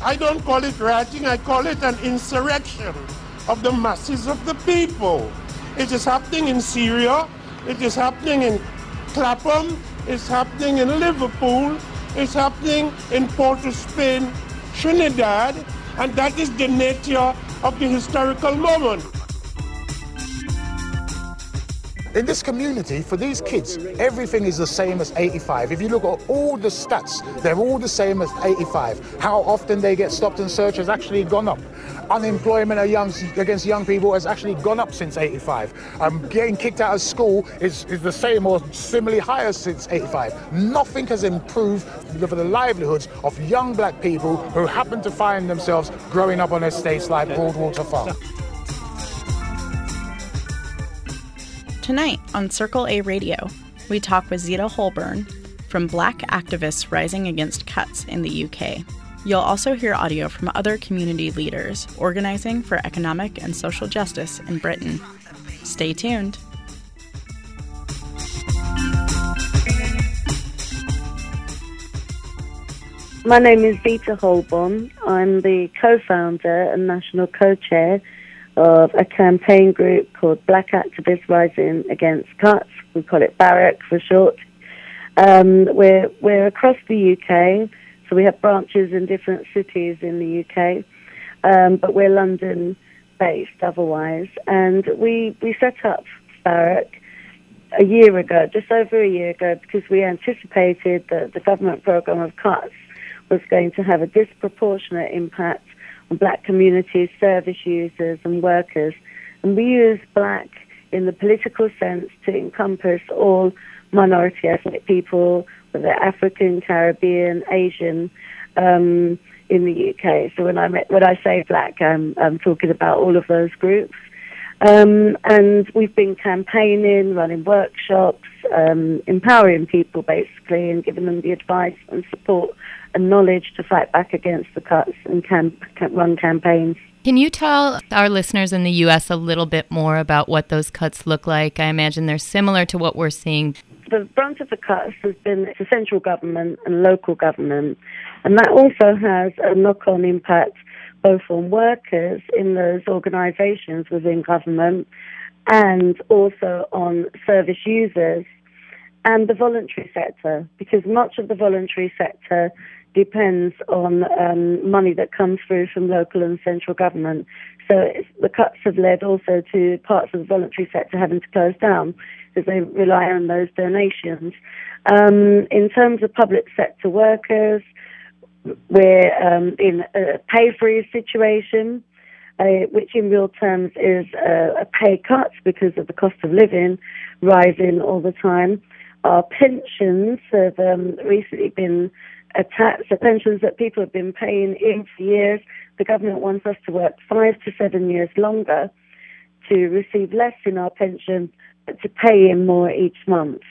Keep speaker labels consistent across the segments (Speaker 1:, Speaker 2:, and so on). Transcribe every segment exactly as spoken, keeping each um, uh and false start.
Speaker 1: I don't call it rioting, I call it an insurrection of the masses of the people. It is happening in Syria, it is happening in Clapham, it's happening in Liverpool, it's happening in Port of Spain, Trinidad, and that is the nature of the historical moment.
Speaker 2: In this community, for these kids, everything is the same as eighty-five. If you look at all the stats, they're all the same as eighty-five. How often they get stopped and searched has actually gone up. Unemployment of young, against young people has actually gone up since eighty-five. Um, getting kicked out of school is, is the same or similarly higher since eighty-five. Nothing has improved for the livelihoods of young black people who happen to find themselves growing up on estates like Broadwater Farm.
Speaker 3: Tonight on Circle A Radio, we talk with Zita Holborn from Black activists rising against cuts in the U K. You'll also hear audio from other community leaders organizing for economic and social justice in Britain. Stay tuned.
Speaker 4: My name is Zita Holborn. I'm the co-founder and national co-chair of a campaign group called Black Activists Rising Against Cuts. We call it BARAC for short. Um, we're, we're across the U K, so we have branches in different cities in the U K, um, but we're London-based otherwise. And we, we set up BARAC a year ago, just over a year ago, because we anticipated that the government programme of cuts was going to have a disproportionate impact on black communities, service users and workers. And we use black in the political sense to encompass all minority ethnic people, whether African, Caribbean, Asian, um, in the U K. So when I when I say black, I'm, I'm talking about all of those groups. Um, and we've been campaigning, running workshops, um, empowering people basically, and giving them the advice and support and knowledge to fight back against the cuts and can, can run campaigns.
Speaker 5: Can you tell our listeners in the U S a little bit more about what those cuts look like? I imagine they're similar to what we're seeing.
Speaker 4: The brunt of the cuts has been the central government and local government, and that also has a knock-on impact both on workers in those organisations within government and also on service users and the voluntary sector, because much of the voluntary sector depends on um, money that comes through from local and central government. So it's, the cuts have led also to parts of the voluntary sector having to close down because they rely on those donations. Um, in terms of public sector workers, we're um, in a pay freeze situation, uh, which in real terms is uh, a pay cut because of the cost of living rising all the time. Our pensions have um, recently been attacked. So pensions that people have been paying in for years, the government wants us to work five to seven years longer to receive less in our pension, but to pay in more each month.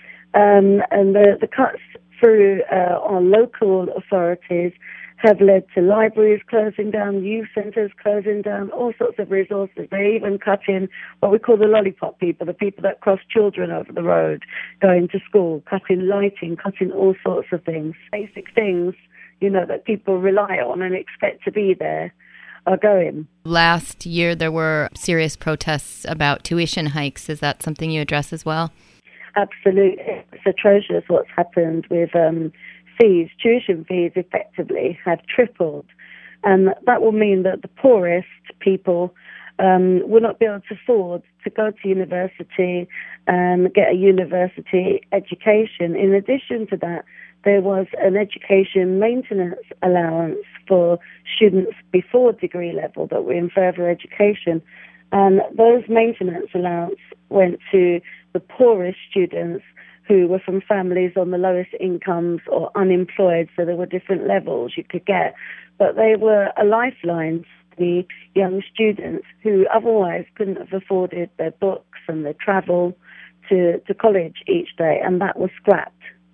Speaker 4: Um, and the, the cuts through uh, our local authorities have led to libraries closing down, youth centres closing down, all sorts of resources. They even cut in what we call the lollipop people, the people that cross children over the road going to school, cutting lighting, cutting all sorts of things. Basic things, you know, that people rely on and expect to be there are going.
Speaker 5: Last year there were serious protests about tuition hikes. Is that something you address as well?
Speaker 4: Absolutely. It's atrocious what's happened with um, fees. Tuition fees effectively have tripled. And that will mean that the poorest people um, will not be able to afford to go to university and get a university education. In addition to that, there was an education maintenance allowance for students before degree level that were in further education. And those maintenance allowance went to the poorest students who were from families on the lowest incomes or unemployed, so there were different levels you could get. But they were a lifeline to the young students who otherwise couldn't have afforded their books and their travel to, to college each day, and that was scrapped.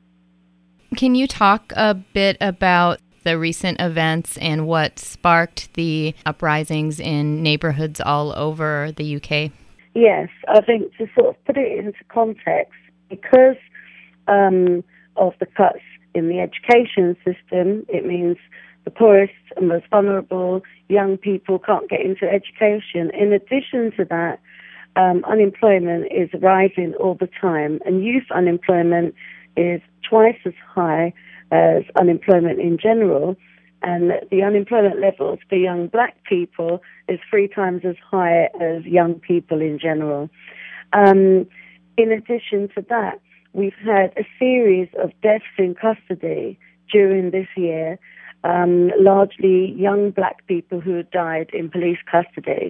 Speaker 5: Can you talk a bit about the recent events and what sparked the uprisings in neighborhoods all over the U K?
Speaker 4: Yes, I think to sort of put it into context, because um, of the cuts in the education system, it means the poorest and most vulnerable young people can't get into education. In addition to that, um, unemployment is rising all the time, and youth unemployment is twice as high as unemployment in general, and the unemployment levels for young black people is three times as high as young people in general. Um, in addition to that, we've had a series of deaths in custody during this year, um, largely young black people who had died in police custody.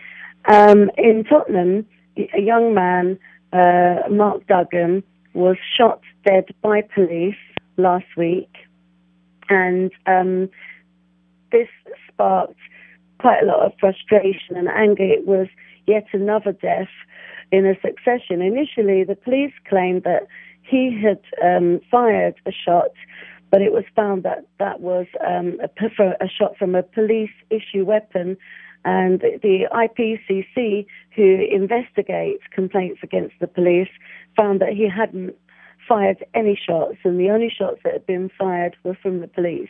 Speaker 4: Um, in Tottenham, a young man, uh, Mark Duggan, was shot dead by police last week, and um, this sparked quite a lot of frustration and anger. It was yet another death in a succession. Initially, the police claimed that he had um, fired a shot, but it was found that that was um, a, a shot from a police-issue weapon, and the I P C C, who investigates complaints against the police, found that he hadn't fired any shots, and the only shots that had been fired were from the police.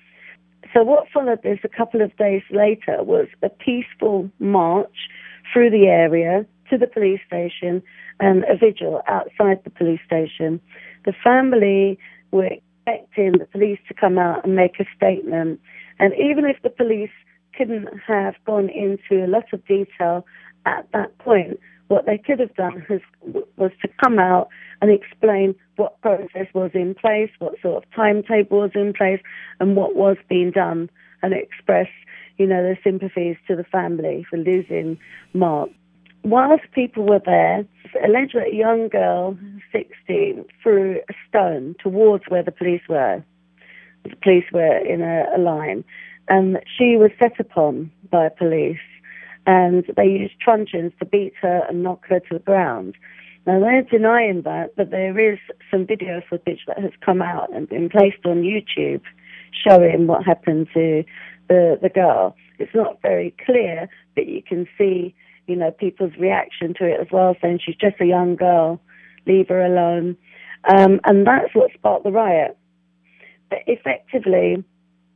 Speaker 4: So what followed this a couple of days later was a peaceful march through the area to the police station and a vigil outside the police station. The family were expecting the police to come out and make a statement, and even if the police couldn't have gone into a lot of detail at that point, what they could have done has, was to come out and explain what process was in place, what sort of timetable was in place, and what was being done, and express, you know, their sympathies to the family for losing Mark. Whilst people were there, allegedly a young girl, sixteen, threw a stone towards where the police were. The police were in a, a line, and she was set upon by police, and they used truncheons to beat her and knock her to the ground. Now, they're denying that, but there is some video footage that has come out and been placed on YouTube showing what happened to the, the girl. It's not very clear, but you can see, you know, people's reaction to it as well, saying she's just a young girl, leave her alone. Um, and that's what sparked the riot. But effectively,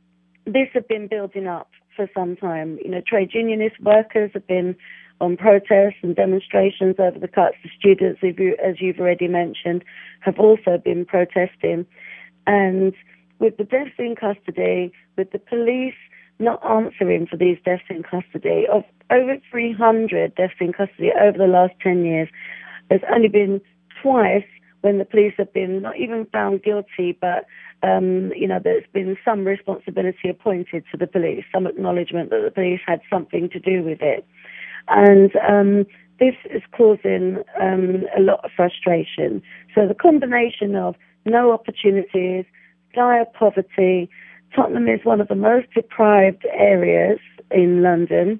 Speaker 4: this had been building up for some time. You know, trade unionist workers have been on protests and demonstrations over the cuts. The students, as you've already mentioned, have also been protesting. And with the deaths in custody, with the police not answering for these deaths in custody, of over three hundred deaths in custody over the last ten years, there's only been twice when the police have been not even found guilty, but um, you know, there's been some responsibility appointed to the police, some acknowledgement that the police had something to do with it. And um, this is causing um, a lot of frustration. So the combination of no opportunities, dire poverty, Tottenham is one of the most deprived areas in London,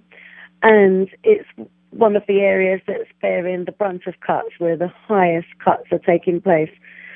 Speaker 4: and it's one of the areas that's bearing the brunt of cuts, where the highest cuts are taking place.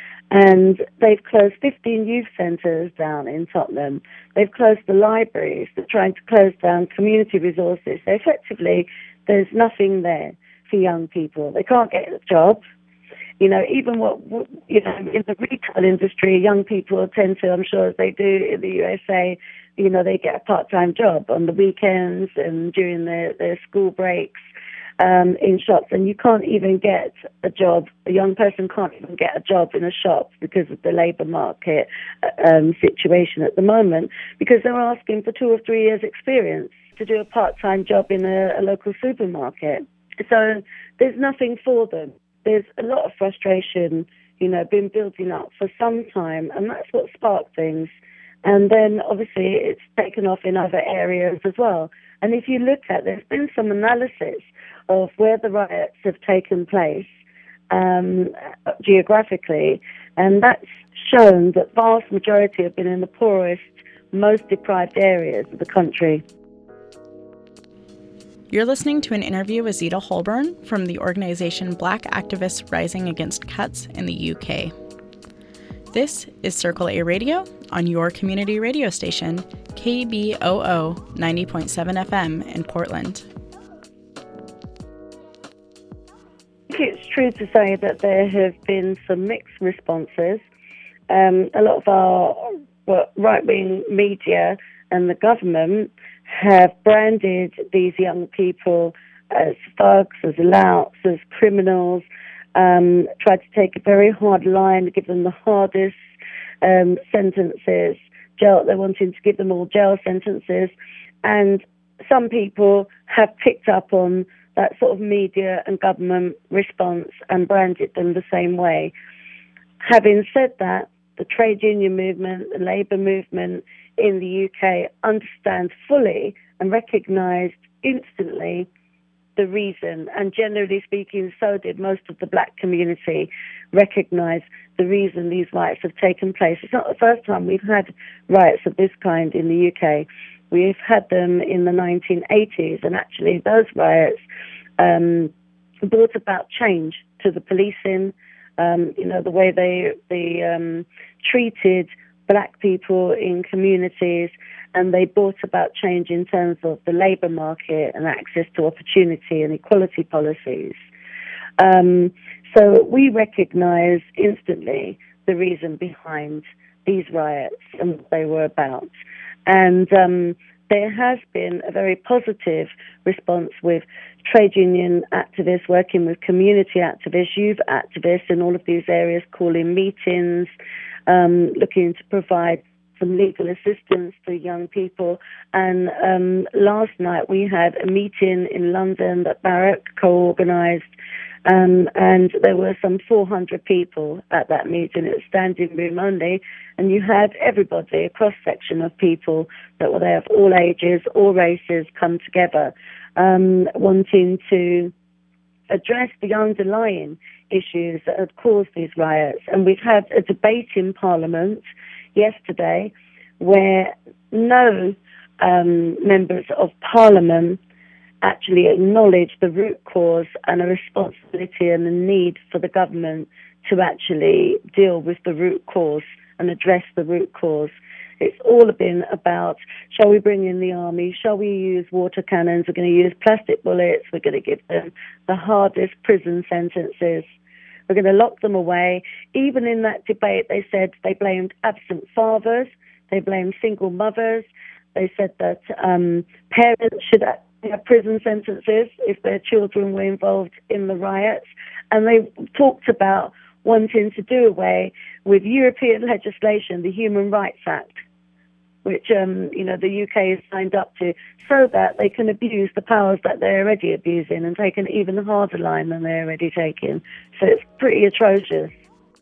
Speaker 4: And they've closed fifteen youth centres down in Tottenham. They've closed the libraries. They're trying to close down community resources. So effectively, there's nothing there for young people. They can't get a job. You know, even what, you know, in the retail industry, young people tend to, I'm sure as they do in the U S A, you know, they get a part-time job on the weekends and during their, their school breaks um, in shops. And you can't even get a job. A young person can't even get a job in a shop because of the labour market um, situation at the moment, because they're asking for two or three years' experience to do a part-time job in a, a local supermarket. So there's nothing for them. There's a lot of frustration, you know, been building up for some time, and that's what sparked things. And then, obviously, it's taken off in other areas as well. And if you look at, there's been some analysis of where the riots have taken place um, geographically, and that's shown that vast majority have been in the poorest, most deprived areas of the country.
Speaker 3: You're listening to an interview with Zita Holborn from the organization Black Activists Rising Against Cuts in the U K. This is Circle A Radio on your community radio station, K B O O ninety point seven F M in Portland.
Speaker 4: I think it's true to say that there have been some mixed responses. Um, a lot of our well, right-wing media and the government have branded these young people as thugs, as louts, as criminals, um, tried to take a very hard line, give them the hardest um, sentences. Jail, they're wanting to give them all jail sentences. And some people have picked up on that sort of media and government response and branded them the same way. Having said that, the trade union movement, the labour movement in the U K understands fully and recognised instantly the reason, and generally speaking, so did most of the black community recognise the reason these riots have taken place. It's not the first time we've had riots of this kind in the U K. We've had them in the nineteen eighties, and actually those riots um, brought about change to the policing, um, you know, the way they, they um, treated black people in communities, and they brought about change in terms of the labour market and access to opportunity and equality policies. Um, so we recognise instantly the reason behind these riots and what they were about. And um, there has been a very positive response with trade union activists working with community activists, youth activists in all of these areas, calling meetings, um, looking to provide some legal assistance to young people. And um, last night we had a meeting in London that Barrack co-organised, um, and there were some four hundred people at that meeting. It was standing room only, and you had everybody, a cross-section of people that were there of all ages, all races, come together, um, wanting to address the underlying issues that had caused these riots. And we've had a debate in Parliament yesterday where no um, members of Parliament actually acknowledge the root cause and a responsibility and a need for the government to actually deal with the root cause and address the root cause. It's all been about, shall we bring in the army? Shall we use water cannons? We're going to use plastic bullets. We're going to give them the hardest prison sentences. We're going to lock them away. Even in that debate, they said they blamed absent fathers. They blamed single mothers. They said that um, parents should have prison sentences if their children were involved in the riots. And they talked about wanting to do away with European legislation, the Human Rights Act, which um, you know the U K has signed up to, so that they can abuse the powers that they're already abusing and take an even harder line than they're already taking. So it's pretty atrocious.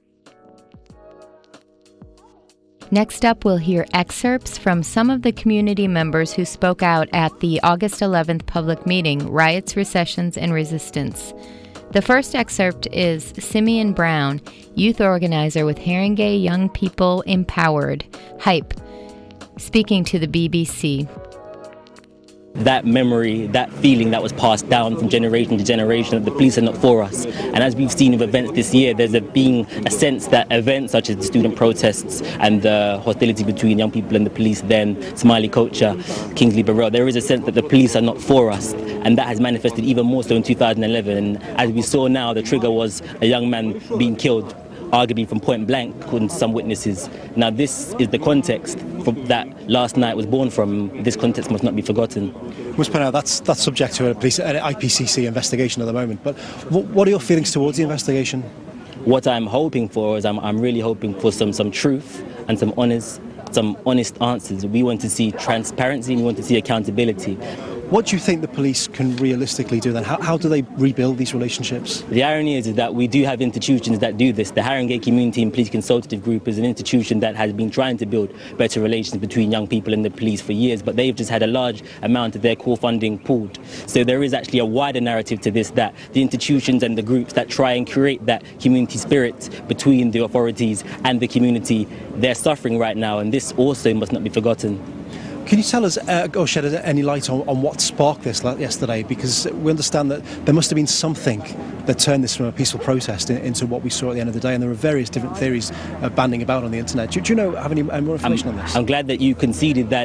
Speaker 5: Next up, we'll hear excerpts from some of the community members who spoke out at the August eleventh public meeting, Riots, Recessions, and Resistance. The first excerpt is Simeon Brown, youth organizer with Haringey Young People Empowered, HYPE, speaking to the B B C.
Speaker 6: That memory, that feeling that was passed down from generation to generation that the police are not for us. And as we've seen with events this year, there's a, being a sense that events such as the student protests and the hostility between young people and the police, then Smiley Culture, Kingsley Burrell, there is a sense that the police are not for us. And that has manifested even more so in two thousand eleven. And as we saw now, the trigger was a young man being killed, arguably from point blank, according to some witnesses. Now, this is the context from that last night was born from. This context must not be forgotten.
Speaker 7: Must point out that's that's subject to a police, an I P C C investigation at the moment. But what, what are your feelings towards the investigation?
Speaker 6: What I'm hoping for is I'm, I'm really hoping for some some truth and some honest some honest answers. We want to see transparency and we want to see accountability.
Speaker 7: What do you think the police can realistically do then? How, how do they rebuild these relationships?
Speaker 6: The irony is, is that we do have institutions that do this. The Haringey Community and Police Consultative Group is an institution that has been trying to build better relations between young people and the police for years, but they've just had a large amount of their core funding pulled. So there is actually a wider narrative to this, that the institutions and the groups that try and create that community spirit between the authorities and the community, they're suffering right now, and this also must not be forgotten.
Speaker 7: Can you tell us, uh, or shed any light on, on what sparked this yesterday? Because we understand that there must have been something that turned this from a peaceful protest in, into what we saw at the end of the day, and there are various different theories uh, banding about on the internet. Do, do you know, have any more information
Speaker 6: I'm,
Speaker 7: on this?
Speaker 6: I'm glad that you conceded that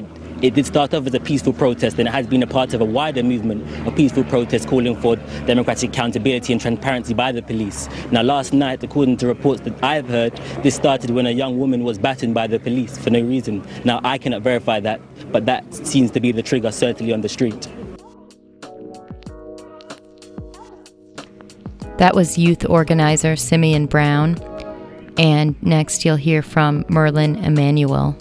Speaker 6: it did start off as a peaceful protest, and it has been a part of a wider movement of peaceful protests calling for democratic accountability and transparency by the police. Now, last night, according to reports that I've heard, this started when a young woman was battered by the police for no reason. Now, I cannot verify that, but that seems to be the trigger, certainly on the street.
Speaker 5: That was youth organizer Simeon Brown. And next you'll hear from Merlin Emanuel.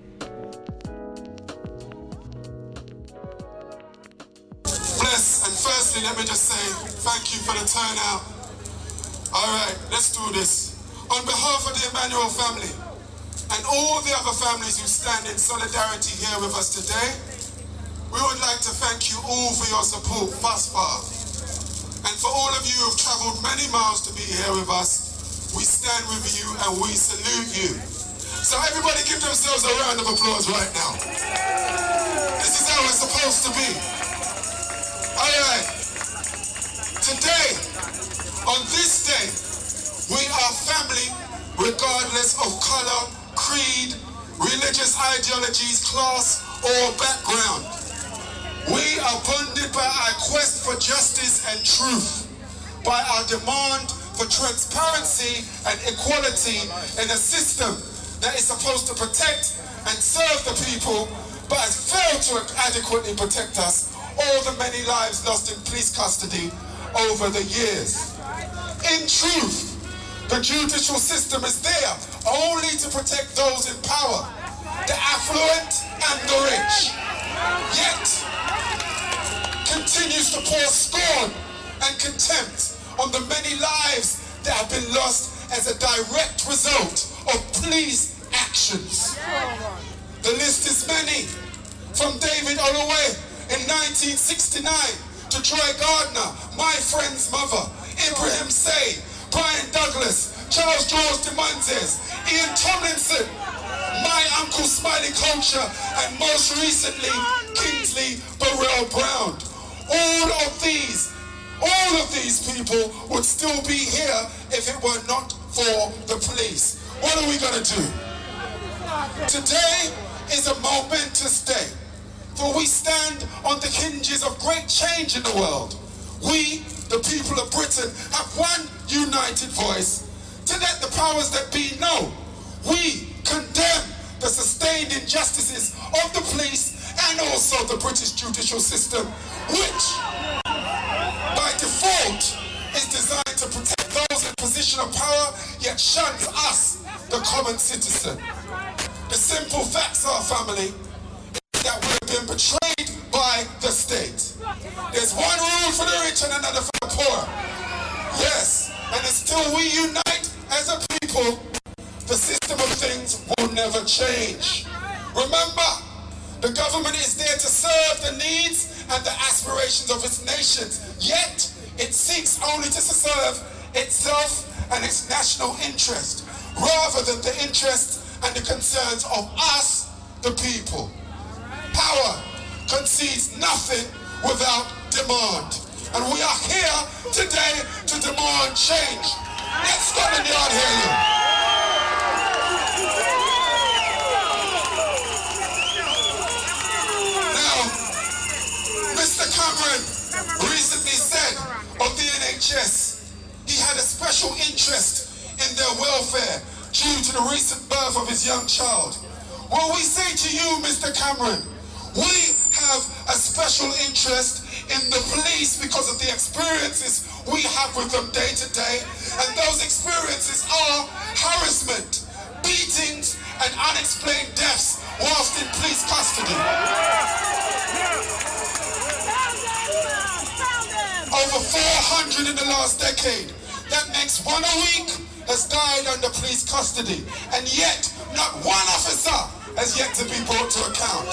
Speaker 8: Bless, and firstly let me just say thank you for the turnout. Alright, let's do this. On behalf of the Emanuel family and all the other families who stand in solidarity here with us today, we would like to thank you all for your support thus far. And for all of you who have travelled many miles to be here with us, we stand with you and we salute you. So everybody give themselves a round of applause right now. This is how it's supposed to be. Alright. Today, on this day, we are family regardless of colour, creed, religious ideologies, class or background. We are bonded by our quest for justice and truth, by our demand for transparency and equality in a system that is supposed to protect and serve the people, but has failed to adequately protect us, all the many lives lost in police custody over the years. In truth, the judicial system is there only to protect those in power, the affluent and the rich. Yet, continues to pour scorn and contempt on the many lives that have been lost as a direct result of police actions. The list is many, from David Holloway in nineteen sixty-nine to Troy Gardner, my friend's mother, Ibrahim Say, Brian Douglas, Charles George de Montes, Ian Tomlinson, my Uncle Smiley Culture, and most recently, Kingsley Burrell Brown. All of these, all of these people would still be here if it were not for the police. What are we gonna do? Today is a momentous day, for we stand on the hinges of great change in the world. We, the people of Britain, have one united voice to let the powers that be know. We condemn the sustained injustices of the police and also the British judicial system, which, by default, is designed to protect those in position of power, yet shuns us, the common citizen. The simple facts are, family, that we have been betrayed by the state. There's one rule for the rich and another for the poor. Yes, and until we unite as a people, the system of things will never change. Remember, the government is there to serve the needs and the aspirations of its nations, yet it seeks only to serve itself and its national interest, rather than the interests and the concerns of us, the people. Power concedes nothing without demand, and we are here today to demand change. Let Scotland Yard hear you. Mister Cameron recently said of the N H S he had a special interest in their welfare due to the recent birth of his young child. Well, we say to you, Mister Cameron, we have a special interest in the police because of the experiences we have with them day to day, and those experiences are harassment, beatings, and unexplained deaths whilst in police custody. Over four hundred in the last decade. That makes one a week has died under police custody, and yet not one officer has yet to be brought to account.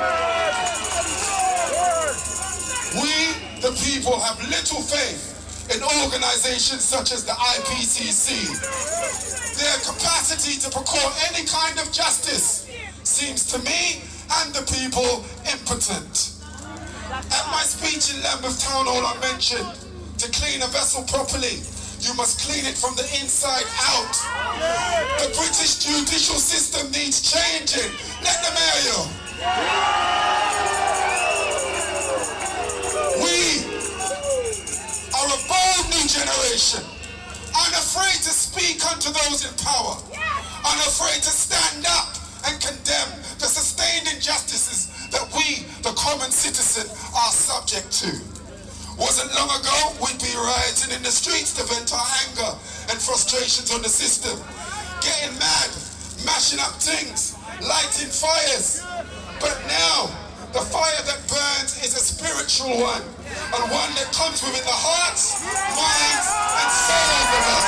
Speaker 8: We, the people, have little faith in organizations such as the I P C C. Their capacity to procure any kind of justice seems to me and the people impotent. At my speech in Lambeth Town Hall, I mentioned, to clean a vessel properly, you must clean it from the inside out. The British judicial system needs changing. Let them hear you. We are a bold new generation, unafraid to speak unto those in power, unafraid to stand up and condemn the sustained injustices that we, the common citizen, are subject to. Wasn't long ago we'd be rioting in the streets to vent our anger and frustrations on the system, getting mad, mashing up things, lighting fires. But now, the fire that burns is a spiritual one, and one that comes within the hearts, minds, and souls of us.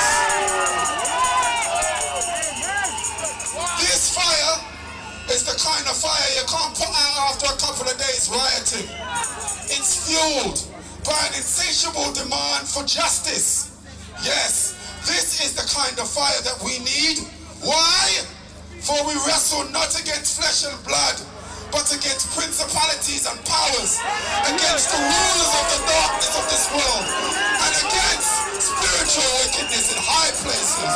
Speaker 8: This fire is the kind of fire you can't put out after a couple of days rioting. It's fueled by an insatiable demand for justice. Yes, this is the kind of fire that we need. Why? For we wrestle not against flesh and blood, but against principalities and powers, against the rulers of the darkness of this world, and against spiritual wickedness in high places.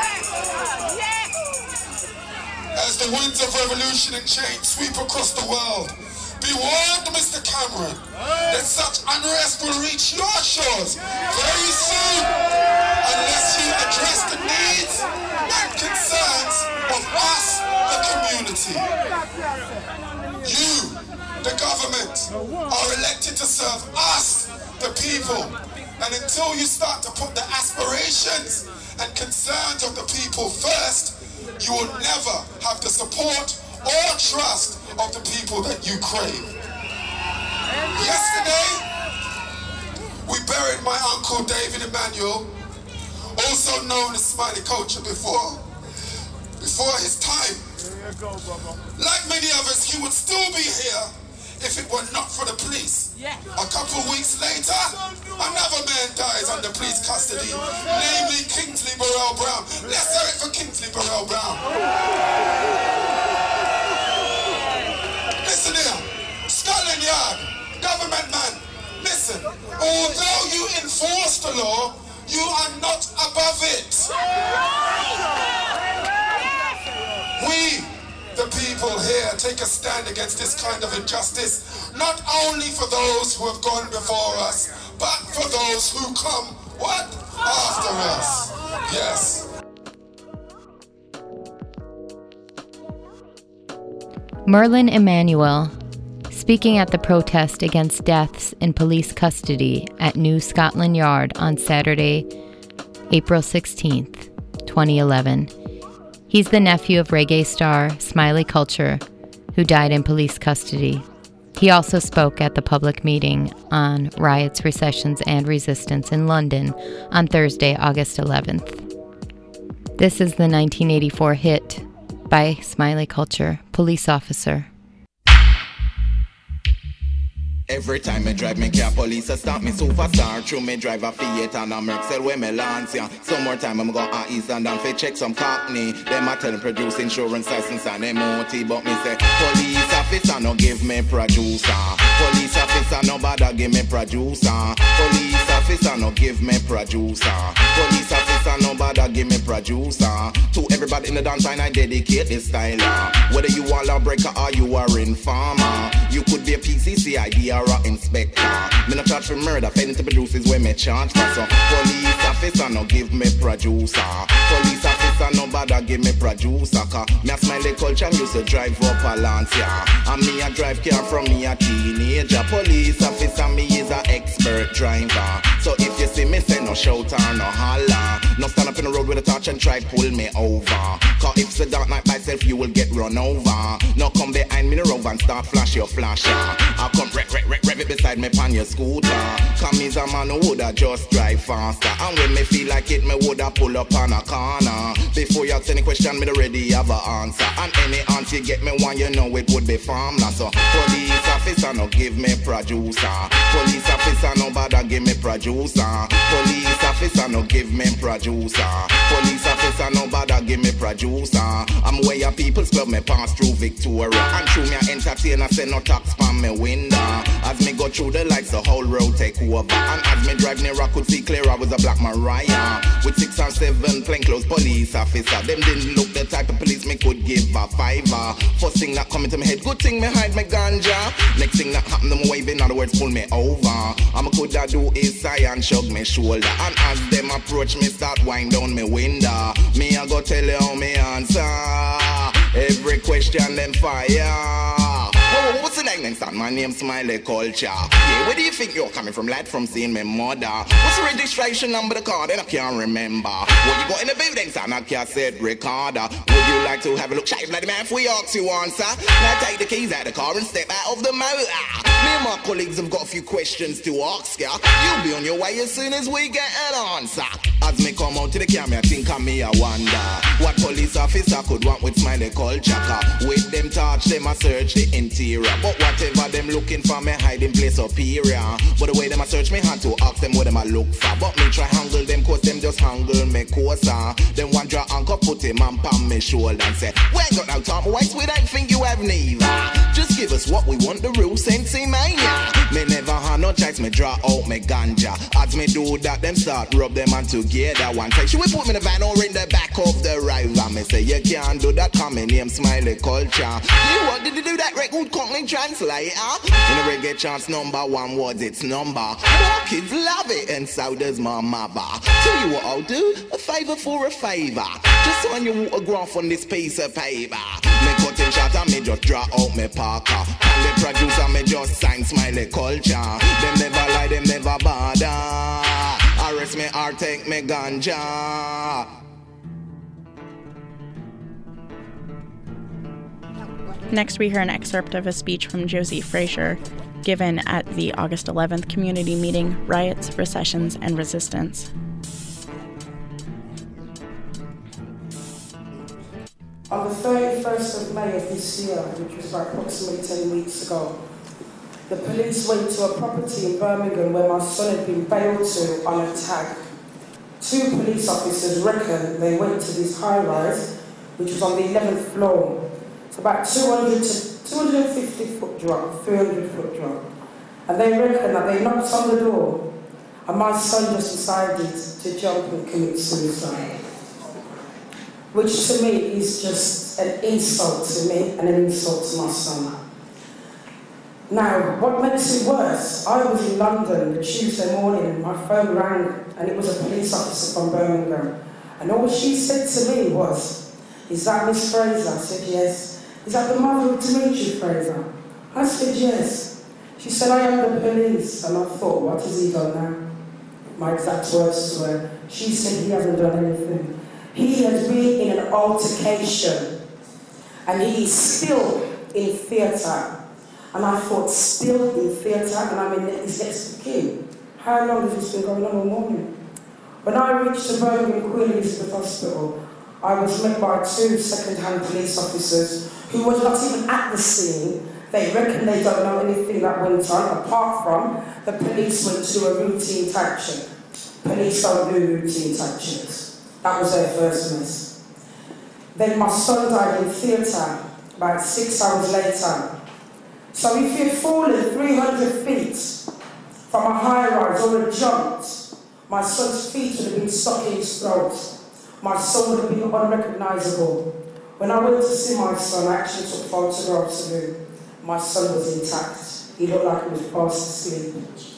Speaker 8: As the winds of revolution and change sweep across the world, be warned, Mister Cameron, that such unrest will reach your shores very soon, unless you address the needs and concerns of us, the community. You, the government, are elected to serve us, the people. And until you start to put the aspirations and concerns of the people first, you will never have the support or trust of the people that you crave. Yesterday, we buried my uncle David Emmanuel, also known as Smiley Culture before, before his time. Like many others, he would still be here if it were not for the police. A couple of weeks later, another man dies under police custody, namely Kingsley Burrell Brown. Let's hear it for Kingsley Burrell Brown. Listen here, Scotland Yard, government man, listen, although you enforce the law, you are not above it. We, the people here, take a stand against this kind of injustice, not only for those who have gone before us, but for those who come, what? After us. Yes.
Speaker 5: Merlin Emmanuel, speaking at the protest against deaths in police custody at New Scotland Yard on Saturday, April sixteenth, twenty eleven. He's the nephew of reggae star Smiley Culture, who died in police custody. He also spoke at the public meeting on riots, recessions, and resistance in London on Thursday, August eleventh. This is the nineteen eighty-four hit by Smiley Culture, Police Officer.
Speaker 9: Every time I drive me car, police a stop me superstar. Through me drive a Fiat and a Mercel where me lance ya. Some more time I'm go on east and down fi check some cockney. Them a tell me produce insurance license and M O T, but me say police officer no give me producer. Police officer no bother give me producer. Police officer no give me producer. Police officer no bother give me producer. To everybody in the dance line I dedicate this style. Whether you are a lawbreaker or you are informer, you could be a P C C I D or a inspector. Me no charge for murder, failing to produce is where me charge for. So police officer no give me producer. Police officer no bother give me producer. Cause me a Smiley Culture and used to drive up a Lancia. And me a drive car from me a teenager. Police officer me is a expert driver. So if you see me say no shout or no holler, no stand up in the road with a torch and try pull me over. Cause if it's a dark night myself you will get run over. No come behind me the road and start flash your flasher. I come wreck, wreck, wreck, wreck it beside me pan your scooter. Cause me's a man who woulda just drive faster. And when me feel like it, me woulda pull up on a corner. Before you ask any question, me already have a answer. And any answer you get me one, you know it would be farmland. So police officer no give me producer. Police officer no bother give me producer. Police officer no give me producer. producer. Police officer, no bother give me producer. I'm where your people's club me pass through Victoria. And through me a entertainer, say no tax from me window. As me go through the lights, the whole road take over. And as me drive near, I could see clear I was a black Mariah. With six and seven plainclothes police officer. Them didn't look the type of police me could give a fiver. First thing that come into my head, good thing me hide my ganja. Next thing that happen, them wave, in other words, pull me over. I'm a could I do is sigh and shrug me shoulder. And as them approach me, start wind down me window. Me I go tell you how me answer. Every question them fire. Whoa, whoa, what's the name next time? My name's Smiley Culture. Yeah, where do you think you're coming from, lad? From seeing my mother. What's the registration number of the car? Then I can't remember. What you got in the building, son? I can't say Ricardo. Would you like to have a look? Shave like the man if we ask you answer. Now take the keys out of the car and step out of the motor. Me and my colleagues have got a few questions to ask ya. You'll be on your way as soon as we get an answer. As me come out to the camera, I think of me, I wonder what police officer could want with Smiley Culture. With them touch, them I search the interior. But whatever them looking for, me hiding place up here. But the way them I search me had to ask them what them I look for. But me try handle them cause them just handle me closer. Then one draw anchor put him on palm me shoulder and say, we ain't got no time to waste, we don't think you have neither. Just give us what we want, the real sensei mania. Me never had no choice, me draw out me ganja. As me do that, them start rub them on together. One say, should we put me in the van or in the back of the river? Me say, you can't do that, come in name Smiley Culture. You what did you do that record company translator? In the reggae chance number one was its number. More kids love it and so does my mother. Tell you what I'll do, a favour for a favour. Just sign your autograph on this piece of paper. Me cutting shot and me just draw out me Parker. And the producer me just sign Smiley Culture. Them never lie, them never bother. Arrest me or take me ganja.
Speaker 3: Next, we hear an excerpt of a speech from Josie Frazier given at the August eleventh community meeting, Riots, Recessions, and Resistance.
Speaker 10: On the thirty-first of May of this year, which was about approximately ten weeks ago, the police went to a property in Birmingham where my son had been bailed to on a tag. Two police officers reckon they went to this high-rise, which was on the eleventh floor. It's about two hundred to two hundred fifty foot drop, three hundred foot drop. And they reckon that they knocked on the door and my son just decided to jump and commit suicide. Which to me is just an insult to me and an insult to my son. Now, what makes it worse, I was in London the Tuesday morning and my phone rang and it was a police officer from Birmingham. And all she said to me was, "Is that Miss Fraser?" I said, "Yes." "Is that the mother of Dimitri Fraser?" I said, "Yes." She said, "I am the police." And I thought, what has he done now? My exact words to her. She said, "He hasn't done anything. He has been in an altercation and he is still in theatre." And I thought, still in theatre and I'm in his next of kin. How long has this been going on all morning? When I reached the Birmingham Queen Elizabeth Hospital, I was met by two second-hand police officers who were not even at the scene. They reckon they don't know anything that went on, apart from the police went to a routine tag check. Police don't do routine tag checks. That was their first mess. Then my son died in theatre about six hours later. So if you'd fallen three hundred feet from a high-rise or had jumped, my son's feet would have been stuck in his throat. My son would have been unrecognisable. When I went to see my son, I actually took photographs of him. My son was intact. He looked like he was fast asleep.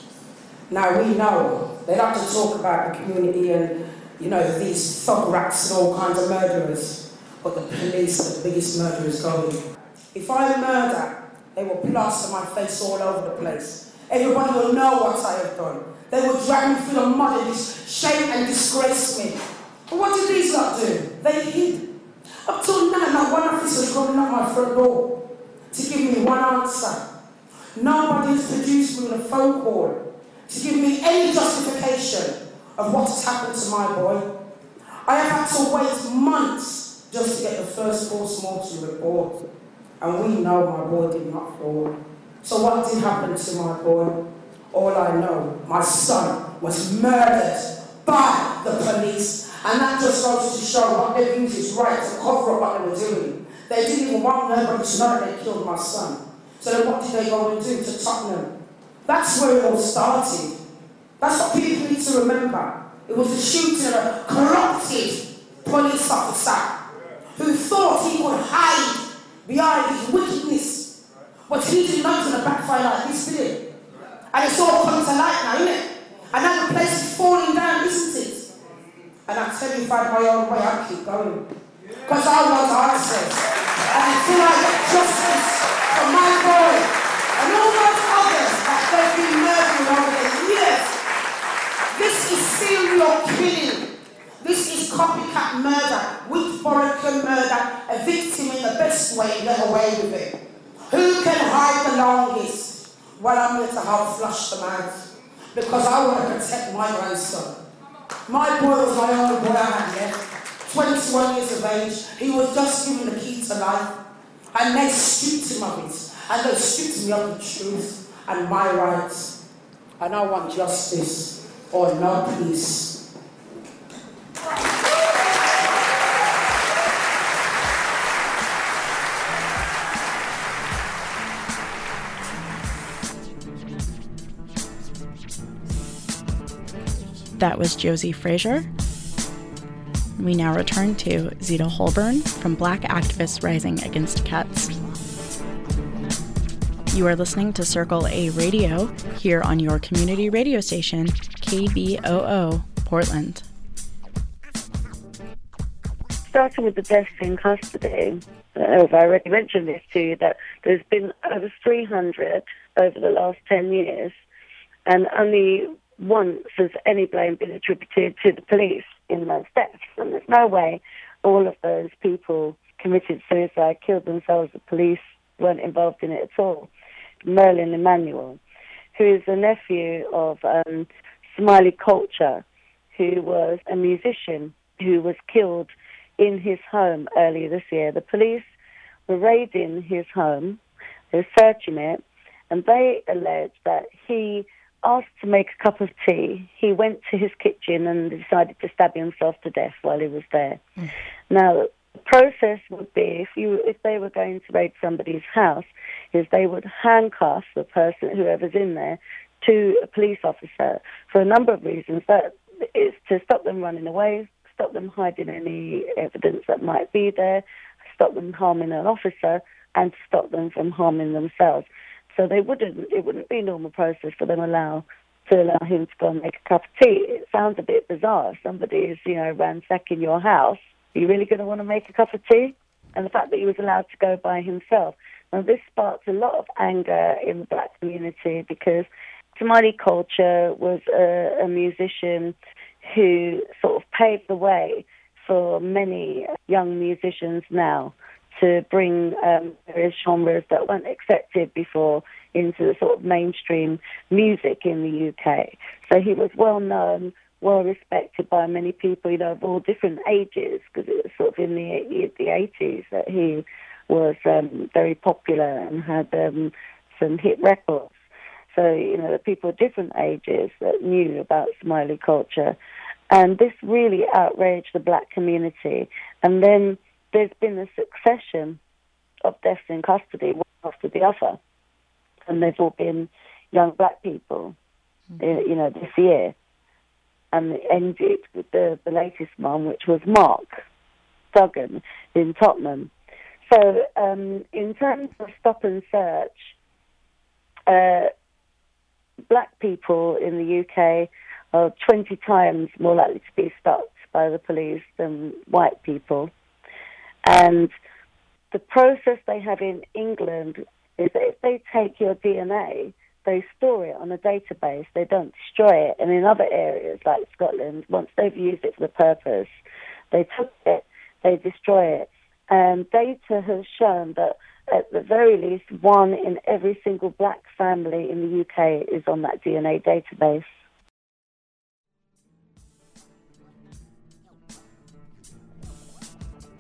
Speaker 10: Now we know, they like to talk about the community and, you know, these thug rats and all kinds of murderers, but the police are the biggest murderers going. If I murder, they will plaster my face all over the place. Everybody will know what I have done. They will drag me through the mud and dis- shame and disgrace me. But what did these lot do? They hid. Up till now, not one officer has come knock my front door to give me one answer. Nobody has produced me with a phone call to give me any justification of what has happened to my boy. I have had to wait months just to get the first post-mortem report. And we know my boy did not fall. So what did happen to my boy? All I know, my son was murdered by the police. And that just goes to show what they used is right to cover up what they were doing. They didn't even want nobody to know that they killed my son. So then what did they go and do to Tottenham? That's where it all started. That's what people need to remember. It was a shooting of a corrupted police officer who thought he could hide behind his wickedness. But he didn't know it was going to backfire like this, did it? And it's all come to light now, isn't it? And now the place is falling down, isn't it? And I tell you, if I had my own way, I'd keep going. Because I want answers. And until I get justice for my boy and all those others that they've been murdering over the years, this is serial killing. This is copycat murder, Whitborough murder, a victim in the best way, get away with it. Who can hide the longest? Well, I'm going to help flush them out. Because I want to protect my grandson. My boy was my only boy I had yet. twenty-one years of age. He was just given the key to life. And they stripped him of it. And they stripped me of the truth and my rights. And I want justice or no peace.
Speaker 3: That was Josie Frazier. We now return to Zita Holborn from Black Activists Rising Against Cuts. You are listening to Circle A Radio here on your community radio station, K B O O, Portland.
Speaker 4: Starting with the deaths in custody, uh, I've already mentioned this to you, that there's been over three hundred over the last ten years, and only once has any blame been attributed to the police in those deaths. And there's no way all of those people committed suicide, killed themselves, the police weren't involved in it at all. Merlin Emanuel, who is a nephew of um, Smiley Culture, who was a musician who was killed in his home earlier this year. The police were raiding his home, they were searching it, and they alleged that he asked to make a cup of tea. He went to his kitchen and decided to stab himself to death while he was there. Mm. Now, the process would be, if you if they were going to raid somebody's house, is they would handcuff the person, whoever's in there, to a police officer for a number of reasons. That is to stop them running away, stop them hiding any evidence that might be there, stop them harming an officer, and to stop them from harming themselves. So they wouldn't, it wouldn't be a normal process for them allow to allow him to go and make a cup of tea. It sounds a bit bizarre. If somebody is, you know, ransacking your house, are you really going to want to make a cup of tea? And the fact that he was allowed to go by himself. Now, this sparked a lot of anger in the black community because Smiley Culture was a, a musician who sort of paved the way for many young musicians now to bring um, various genres that weren't accepted before into the sort of mainstream music in the U K. So he was well known, well respected by many people, you know, of all different ages, because it was sort of in the the eighties that he was um, very popular and had um, some hit records. So, you know, the people of different ages that knew about Smiley Culture. And this really outraged the black community. And then there's been a succession of deaths in custody, one after the other. And they've all been young black people, mm-hmm. you know, this year. And it ended with the, the latest one, which was Mark Duggan in Tottenham. So um, in terms of stop and search, uh, black people in the U K are twenty times more likely to be stopped by the police than white people. And the process they have in England is that if they take your D N A, they store it on a database. They don't destroy it. And in other areas like Scotland, once they've used it for the purpose, they took it, they destroy it. And data has shown that at the very least, one in every single black family in the U K is on that D N A database.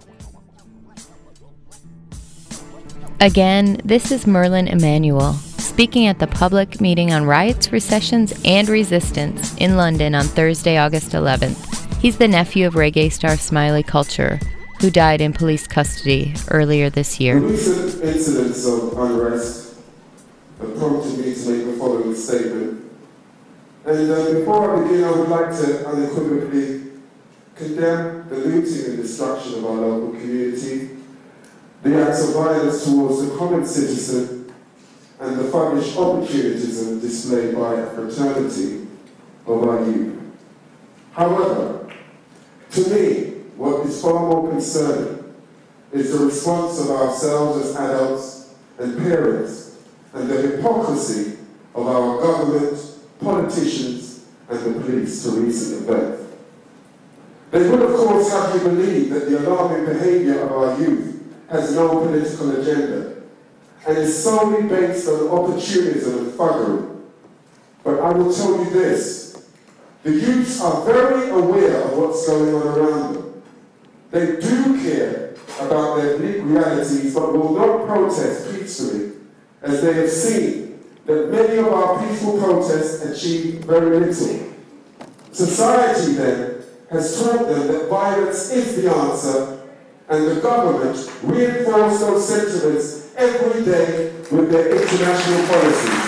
Speaker 5: Again, this is Merlin Emanuel, speaking at the public meeting on riots, recessions, and resistance in London on Thursday, August eleventh. He's the nephew of reggae star Smiley Culture, who died in police custody earlier this year.
Speaker 8: The recent incidents of unrest have prompted me to make the following statement. And uh, before I begin, I would like to unequivocally condemn the looting and destruction of our local community, the acts of violence towards the common citizen, and the furnished opportunism displayed by a fraternity of our youth. However, to me, what is far more concerning is the response of ourselves as adults and parents and the hypocrisy of our government, politicians, and the police to recent events. They would, of course, have you believe that the alarming behaviour of our youth has no political agenda and is solely based on opportunism and thuggery. But I will tell you this, the youths are very aware of what's going on around them. They do care about their bleak realities, but will not protest peacefully, as they have seen that many of our peaceful protests achieve very little. Society, then, has taught them that violence is the answer, and the government reinforce those sentiments every day with their international policies.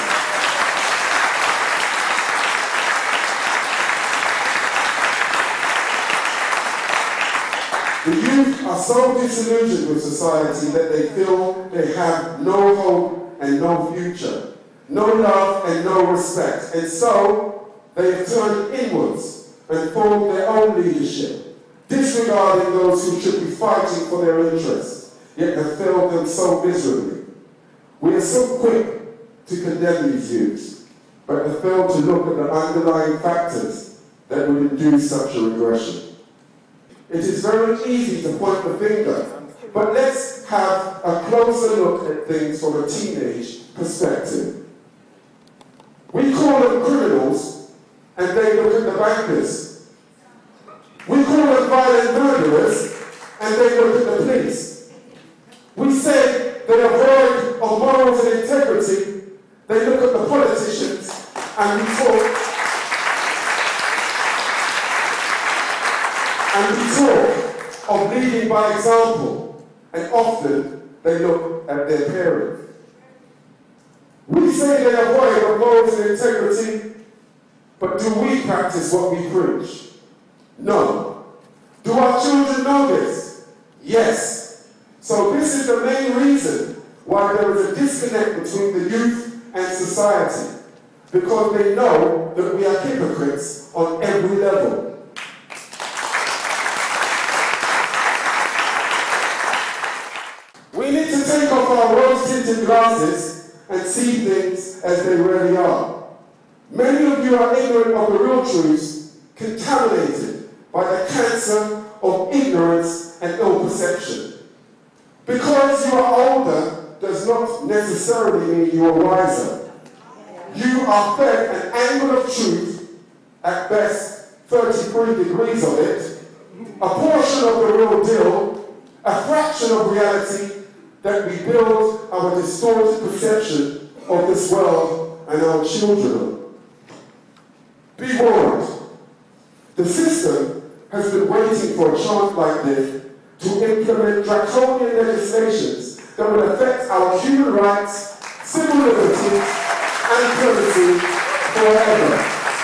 Speaker 8: The youth are so disillusioned with society that they feel they have no hope and no future, no love and no respect, and so they have turned inwards and formed their own leadership, disregarding those who should be fighting for their interests, yet have failed them so miserably. We are so quick to condemn these youths, but have failed to look at the underlying factors that would induce such a regression. It is very easy to point the finger, but let's have a closer look at things from a teenage perspective. We call them criminals, and they look at the bankers. We call them violent murderers, and they look at the police. We say they are void of morals and integrity, they look at the politicians, and we talk And we talk of leading by example, and often they look at their parents. We say they are void of morals and integrity, but do we practice what we preach? No. Do our children know this? Yes. So this is the main reason why there is a disconnect between the youth and society, because they know that we are hypocrites on every level. We need to take off our rose-tinted glasses and see things as they really are. Many of you are ignorant of the real truths, contaminated by the cancer of ignorance and ill perception. Because you are older does not necessarily mean you are wiser. You are fed an angle of truth, at best thirty-three degrees of it, a portion of the real deal, a fraction of reality, that we build our distorted perception of this world and our children. Be warned. The system has been waiting for a chance like this to implement draconian legislations that will affect our human rights, civil liberties, and privacy forever.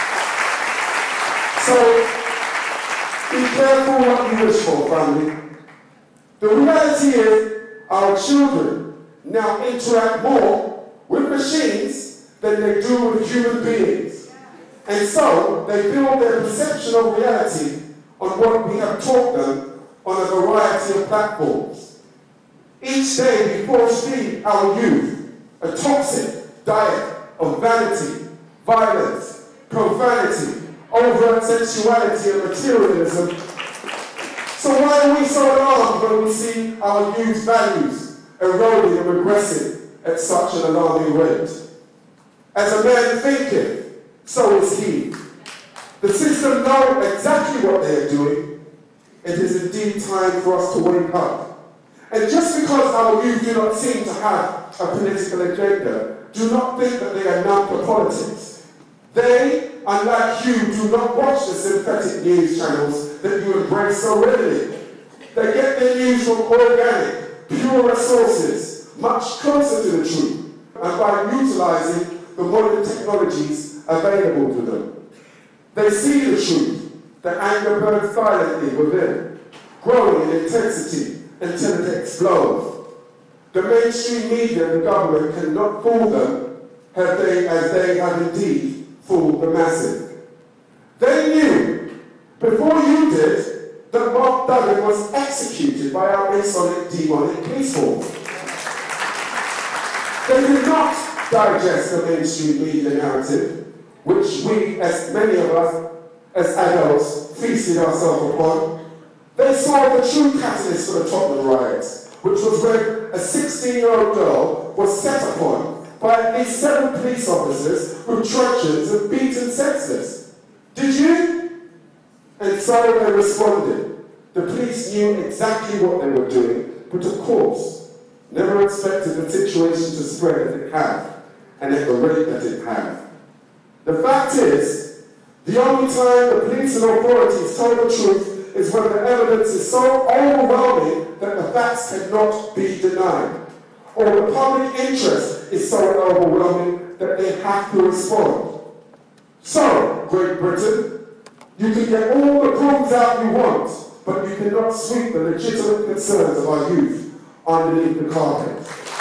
Speaker 8: So, be careful what you wish for, family. The reality is, our children now interact more with machines than they do with human beings. And so, they build their perception of reality on what we have taught them on a variety of platforms. Each day we force feed our youth a toxic diet of vanity, violence, profanity, overt sensuality and materialism. So why are we so alarmed when we see our youth values eroding and regressing at such an alarming rate? As a man thinketh, so is he. The system knows exactly what they are doing. It is indeed time for us to wake up. And just because our youth do not seem to have a political agenda do not think that they are numb to politics. They, unlike you, do not watch the synthetic news channels that you embrace so readily. They get their news from organic, pure sources, much closer to the truth, and by utilising the modern technologies available to them. They see the truth, the anger burns silently within, growing in intensity until it explodes. The mainstream media and the government cannot fool them have they, as they have indeed fooled the masses. They knew, before you did, that Mark Duggan was executed by our Masonic demonic police force. They did not digest the mainstream media narrative, which we, as many of us, as adults, feasted ourselves upon. They saw the true catalyst for the Tottenham riots, which was when a sixteen-year-old girl was set upon by at least seven police officers with truncheons and beaten senseless. Did you? And so they responded. The police knew exactly what they were doing, but of course, never expected the situation to spread as it had, and at the rate that it had. The fact is, the only time the police and authorities tell the truth is when the evidence is so overwhelming that the facts cannot be denied, or the public interest is so overwhelming that they have to respond. So, Great Britain, you can get all the problems out you want, but you cannot sweep the legitimate concerns of our youth underneath the carpet.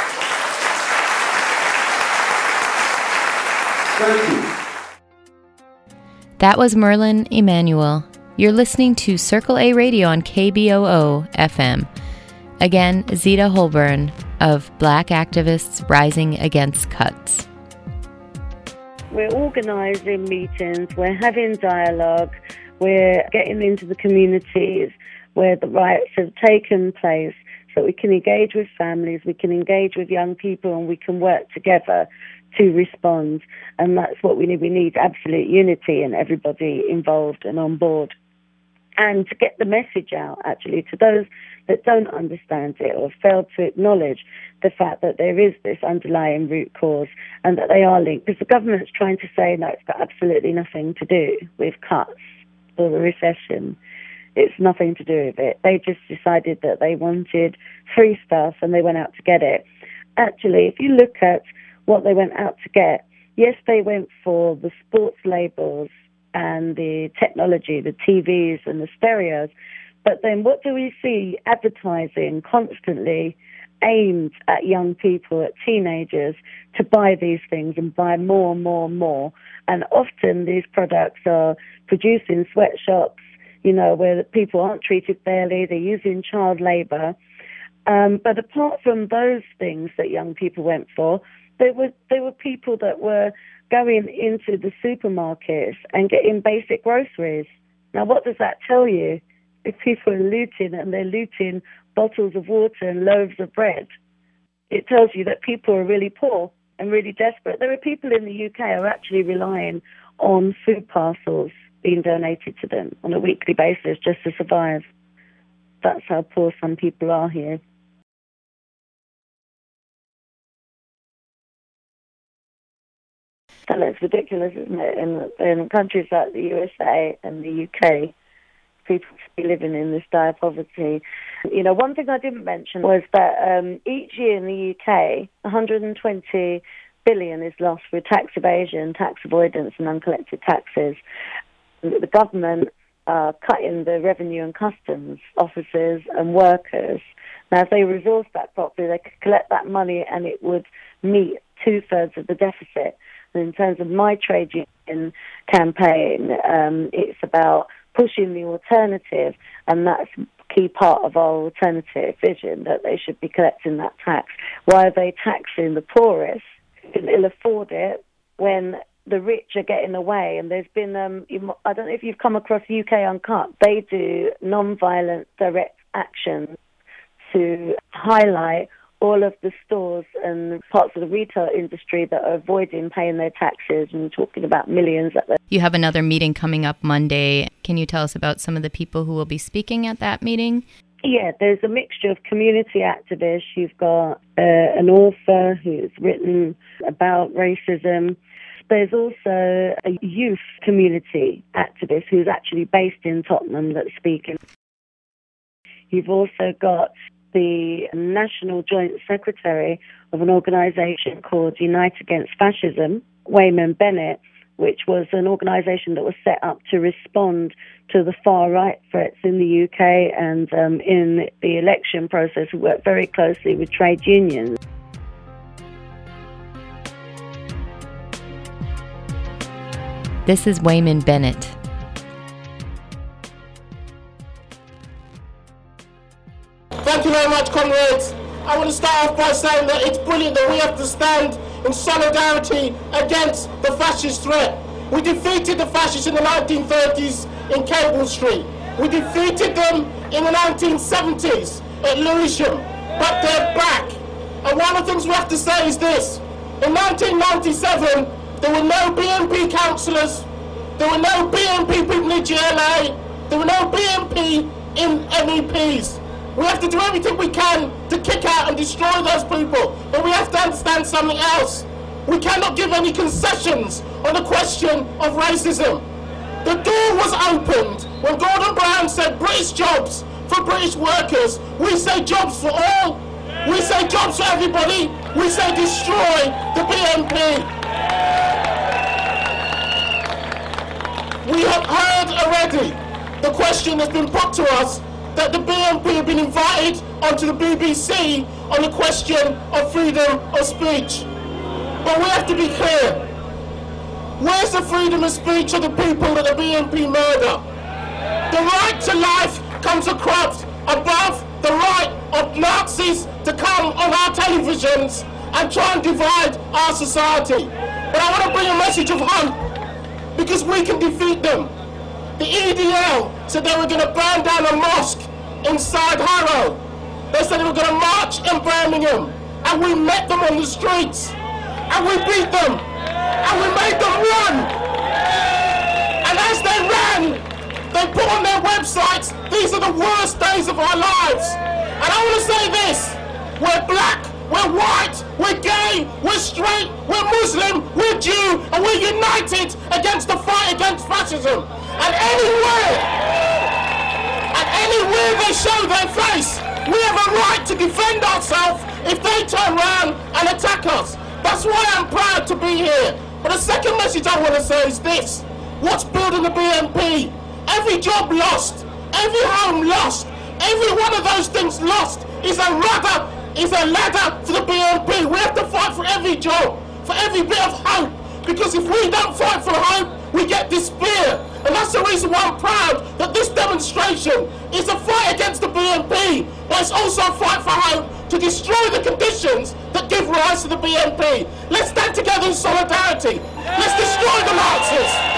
Speaker 8: Thank you.
Speaker 5: That was Merlin Emanuel. You're listening to Circle A Radio on K B O O F M. Again, Zita Holborn of Black Activists Rising Against Cuts.
Speaker 4: We're organising meetings, we're having dialogue, we're getting into the communities where the riots have taken place so we can engage with families, we can engage with young people, and we can work together to respond. And that's what we need. We need absolute unity and everybody involved and on board. And to get the message out, actually, to those that don't understand it or fail to acknowledge the fact that there is this underlying root cause and that they are linked. Because the government's trying to say, no, it's got absolutely nothing to do with cuts or the recession. It's nothing to do with it. They just decided that they wanted free stuff and they went out to get it. Actually, if you look at what they went out to get, yes, they went for the sports labels and the technology, the T Vs and the stereos, but then what do we see? Advertising constantly aimed at young people, at teenagers, to buy these things and buy more and more and more. And often these products are produced in sweatshops, you know, where the people aren't treated fairly, they're using child labour. Um, but apart from those things that young people went for, there were there were people that were going into the supermarkets and getting basic groceries. Now, what does that tell you? If people are looting and they're looting bottles of water and loaves of bread, it tells you that people are really poor and really desperate. There are people in the U K who are actually relying on food parcels being donated to them on a weekly basis just to survive. That's how poor some people are here. And it's ridiculous, isn't it? In, in countries like the U S A and the U K, people be living in this dire poverty. You know, one thing I didn't mention was that um, each year in the U K, one hundred twenty billion is lost through tax evasion, tax avoidance and uncollected taxes. The government are cutting the revenue and customs officers and workers. Now, if they resource that properly, they could collect that money and it would meet two-thirds of the deficit. And in terms of my trade union campaign, um, it's about pushing the alternative, and that's a key part of our alternative vision, that they should be collecting that tax. Why are they taxing the poorest who can ill afford it when the rich are getting away? And there's been, um, I don't know if you've come across U K Uncut, they do non-violent direct action to highlight all of the stores and parts of the retail industry that are avoiding paying their taxes, and we're talking about millions. At the-
Speaker 5: you have another meeting coming up Monday. Can you tell us about some of the people who will be speaking at that meeting?
Speaker 4: Yeah, there's a mixture of community activists. You've got uh, an author who's written about racism. There's also a youth community activist who's actually based in Tottenham that's speaking. You've also got the National Joint Secretary of an organisation called Unite Against Fascism, Wayman Bennett, which was an organisation that was set up to respond to the far-right threats in the U K, and um, in the election process we worked very closely with trade unions.
Speaker 5: This is Wayman Bennett.
Speaker 1: Thank you very much, comrades. I want to start off by saying that it's brilliant that we have to stand in solidarity against the fascist threat. We defeated the fascists in the nineteen thirties in Cable Street. We defeated them in the nineteen seventies at Lewisham, but they're back. And one of the things we have to say is this. In nineteen ninety-seven, there were no B N P councillors, there were no B N P people in G L A, there were no B N P in M E Ps. We have to do everything we can to kick out and destroy those people, but we have to understand something else. We cannot give any concessions on the question of racism. The door was opened when Gordon Brown said British jobs for British workers. We say jobs for all. We say jobs for everybody. We say destroy the B N P. We have heard already the question that's been put to us that the B N P have been invited onto the B B C on the question of freedom of speech. But we have to be clear. Where's the freedom of speech of the people that the B N P murder? The right to life comes across above the right of Nazis to come on our televisions and try and divide our society. But I want to bring a message of hope, because we can defeat them. The E D L said they were going to burn down a mosque inside Harrow. They said they were going to march in Birmingham, and we met them on the streets, and we beat them, and we made them run. And as they ran, they put on their websites, these are the worst days of our lives. And I want to say this, we're black, we're white, we're gay, we're straight, we're Muslim, we're Jew, and we're united against the fight against fascism. And anywhere, and anywhere they show their face, we have a right to defend ourselves if they turn around and attack us. That's why I'm proud to be here. But the second message I want to say is this. What's building the B N P? Every job lost, every home lost, every one of those things lost is a ladder, is a ladder to the B N P. We have to fight for every job, for every bit of hope. Because if we don't fight for hope, we get despair. And that's the reason why I'm proud that this demonstration is a fight against the B N P, but it's also a fight for hope to destroy the conditions that give rise to the B N P. Let's stand together in solidarity. Let's destroy the Nazis.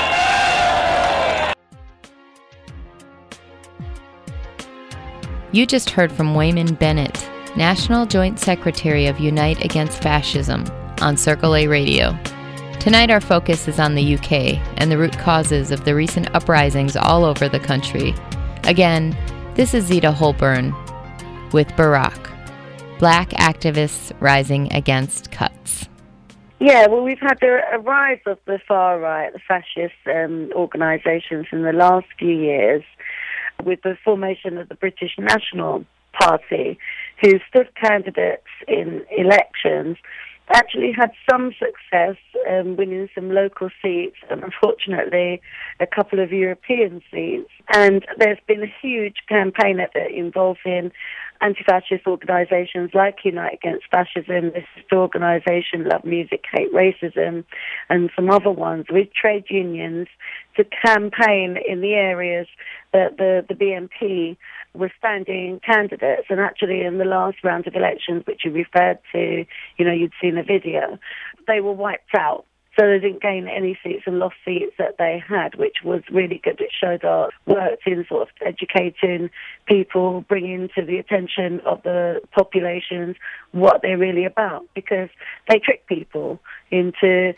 Speaker 5: You just heard from Wayman Bennett, National Joint Secretary of Unite Against Fascism, on Circle A Radio. Tonight our focus is on the U K and the root causes of the recent uprisings all over the country. Again, this is Zita Holborn with Barack, Black activists rising against cuts.
Speaker 4: Yeah, well, we've had a, a rise of the far right, the fascist um, organisations in the last few years, with the formation of the British National Party, who stood candidates in elections, actually had some success um, winning some local seats and unfortunately a couple of European seats. And there's been a huge campaign effort involving anti-fascist organisations like Unite Against Fascism, this organisation Love Music, Hate Racism, and some other ones with trade unions to campaign in the areas that the, the B N P were standing candidates. And actually in the last round of elections, which you referred to, you know, you'd seen a video, they were wiped out. So they didn't gain any seats and lost seats that they had, which was really good. It showed our work in sort of educating people, bringing to the attention of the populations what they're really about, because they trick people into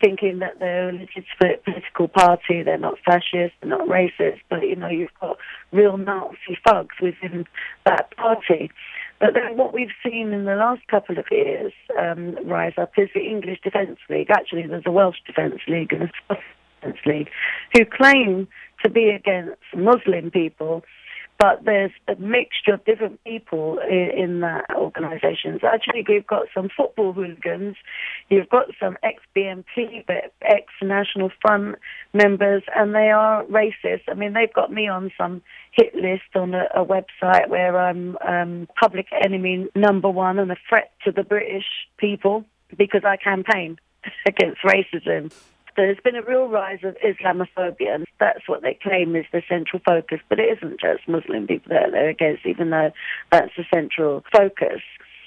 Speaker 4: thinking that they're a legitimate political party, they're not fascist, they're not racist, but, you know, you've got real Nazi thugs within that party. But then what we've seen in the last couple of years um, rise up is the English Defence League. Actually, there's a Welsh Defence League and a Scottish Defence League who claim to be against Muslim people, but there's a mixture of different people in, in that organisation. So actually, we've got some football hooligans, you've got some ex-B M P, but ex-National Front members, and they are racist. I mean, they've got me on some hit list on a, a website where I'm um, public enemy number one and a threat to the British people because I campaign against racism. So there's been a real rise of Islamophobia, and that's what they claim is the central focus. But it isn't just Muslim people that they're against, even though that's the central focus.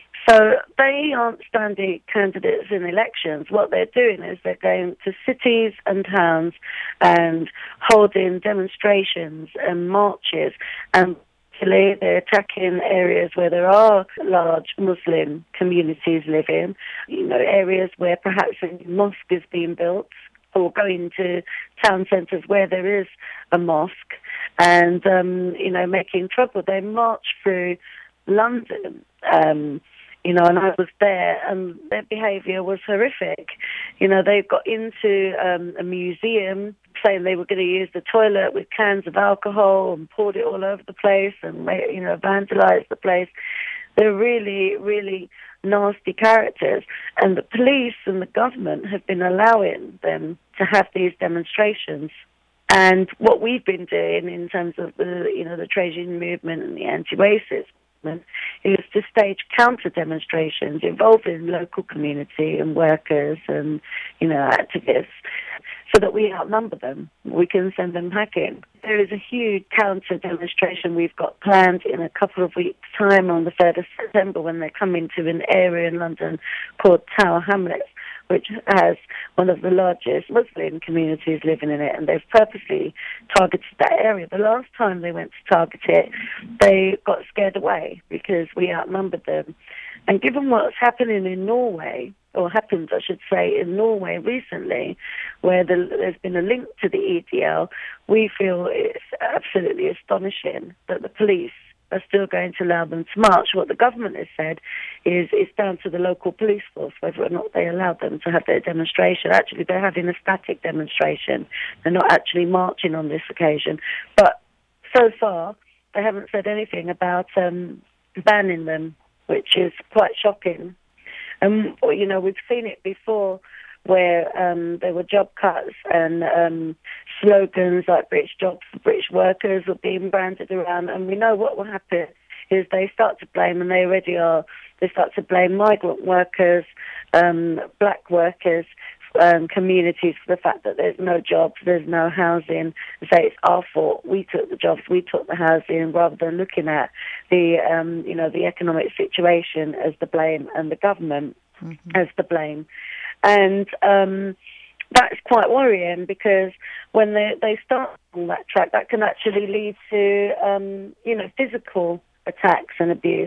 Speaker 4: So they aren't standing candidates in elections. What they're doing is they're going to cities and towns and holding demonstrations and marches, and they're attacking areas where there are large Muslim communities living, you know, areas where perhaps a mosque is being built, or going to town centres where there is a mosque, and, um, you know, making trouble. They march through London, um, you know, and I was there, and their behaviour was horrific. You know, they got into um, a museum saying they were going to use the toilet with cans of alcohol and poured it all over the place and, you know, vandalised the place. They're really, really nasty characters, and the police and the government have been allowing them to have these demonstrations. And what we've been doing in terms of the, you know, the trade union movement and the anti-racist movement is to stage counter demonstrations involving local community and workers and, you know, activists, so that we outnumber them. We can send them packing. There is a huge counter demonstration we've got planned in a couple of weeks' time on the third of September, when they come into an area in London called Tower Hamlets, which has one of the largest Muslim communities living in it, and they've purposely targeted that area. The last time they went to target it, they got scared away because we outnumbered them. And given what's happening in Norway, or happened, I should say, in Norway recently, where the, there's been a link to the E D L, we feel it's absolutely astonishing that the police are still going to allow them to march. What the government has said is it's down to the local police force whether or not they allow them to have their demonstration. Actually, they're having a static demonstration. They're not actually marching on this occasion. But so far, they haven't said anything about um, banning them, which is quite shocking. Um, you know, we've seen it before where um, there were job cuts and um, slogans like British jobs for British workers were being branded around, and we know what will happen is they start to blame, and they already are, they start to blame migrant workers, um, black workers, um, communities for the fact that there's no jobs, there's no housing, and say it's our fault, we took the jobs, we took the housing, rather than looking at the, um, you know, the economic situation as the blame and the government mm-hmm. as the blame. And um, that's quite worrying, because when they, they start on that track, that can actually lead to, um, you know, physical attacks and abuse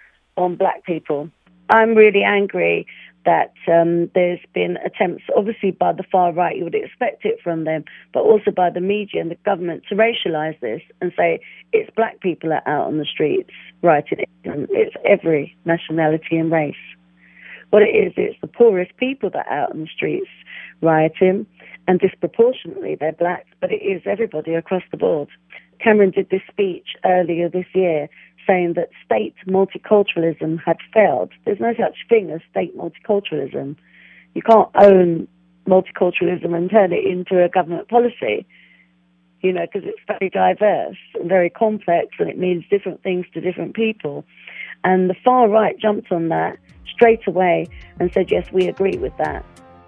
Speaker 4: on black people. I'm really angry that um, there's been attempts, obviously by the far right, you would expect it from them, but also by the media and the government, to racialise this and say it's black people that are out on the streets rioting. It's every nationality and race. What it is, it's the poorest people that are out on the streets rioting, and disproportionately they're black, but it is everybody across the board. Cameron did this speech earlier this year saying that state multiculturalism had failed. There's no such thing as state multiculturalism. You can't own multiculturalism and turn it into a government policy, you know, because it's very diverse and very complex, and it means different things to different people. And the far right jumped on that straight away and said, yes, we agree with that.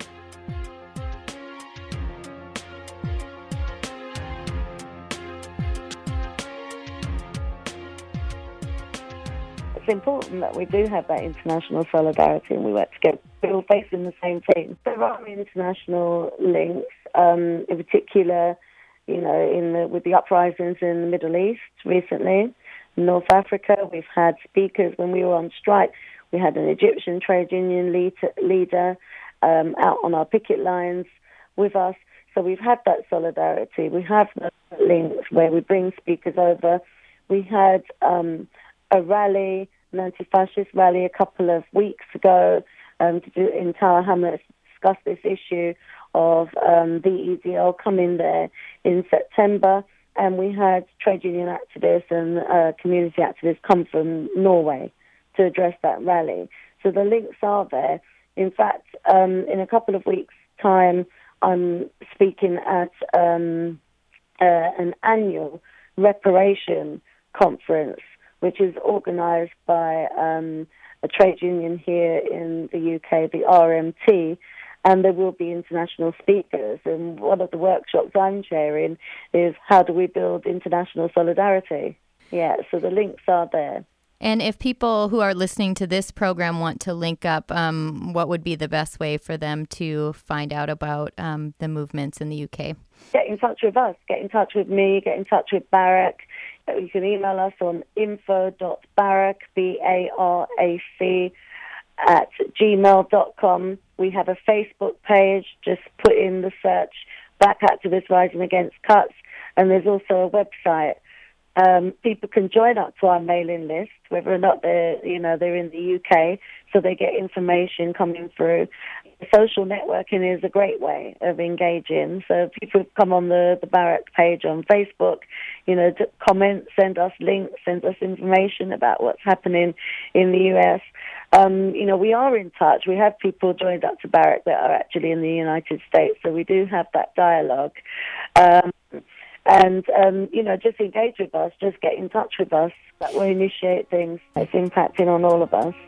Speaker 4: It's important that we do have that international solidarity and we work together. We're all facing the same thing. There are international links, um, in particular, you know, in the, with the uprisings in the Middle East recently. In North Africa, we've had speakers when we were on strike. We had an Egyptian trade union lead, leader, um, out on our picket lines with us. So we've had that solidarity. We have the links where we bring speakers over. We had um, a rally, an anti-fascist rally a couple of weeks ago um, to do in Tower Hamlets to discuss this issue of um, the E D L coming there in September. And we had trade union activists and uh, community activists come from Norway to address that rally. So the links are there. In fact, um, in a couple of weeks' time, I'm speaking at um, uh, an annual reparation conference, which is organised by um, a trade union here in the U K, the R M T, and there will be international speakers. And one of the workshops I'm chairing is how do we build international solidarity? Yeah, so the links are there.
Speaker 5: And if people who are listening to this program want to link up, um, what would be the best way for them to find out about um, the movements in the U K?
Speaker 4: Get in touch with us. Get in touch with me. Get in touch with Barack. You can email us on info dot barack, B A R A C, at gmail dot com. We have a Facebook page. Just put in the search Black Activists Rising Against Cuts. And there's also a website. Um, people can join up to our mailing list, whether or not they're, you know, they're in the U K, so they get information coming through. Social networking is a great way of engaging. So people come on the, the Barack page on Facebook, you know, to comment, send us links, send us information about what's happening in the U S. Um, you know, we are in touch. We have people joined up to Barack that are actually in the United States, so we do have that dialogue. Um, And, um, you know, just engage with us, just get in touch with us. That will initiate things. It's impacting on all of us.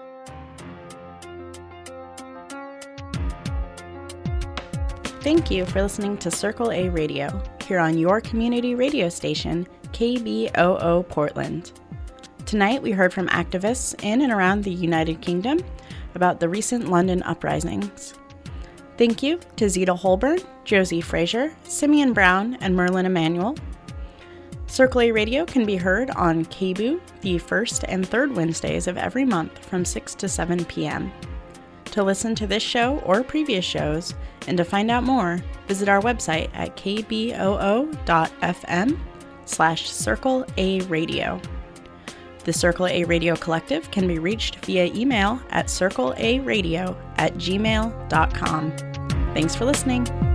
Speaker 3: Thank you for listening to Circle A Radio, here on your community radio station, K B O O Portland. Tonight we heard from activists in and around the United Kingdom about the recent London uprisings. Thank you to Zita Holborn, Josie Frazier, Simeon Brown, and Merlin Emanuel. Circle A Radio can be heard on K B O O the first and third Wednesdays of every month from six to seven p.m. To listen to this show or previous shows, and to find out more, visit our website at kboo.fm slash Circle A Radio. The Circle A Radio Collective can be reached via email at circlearadio at gmail dot com. Thanks for listening.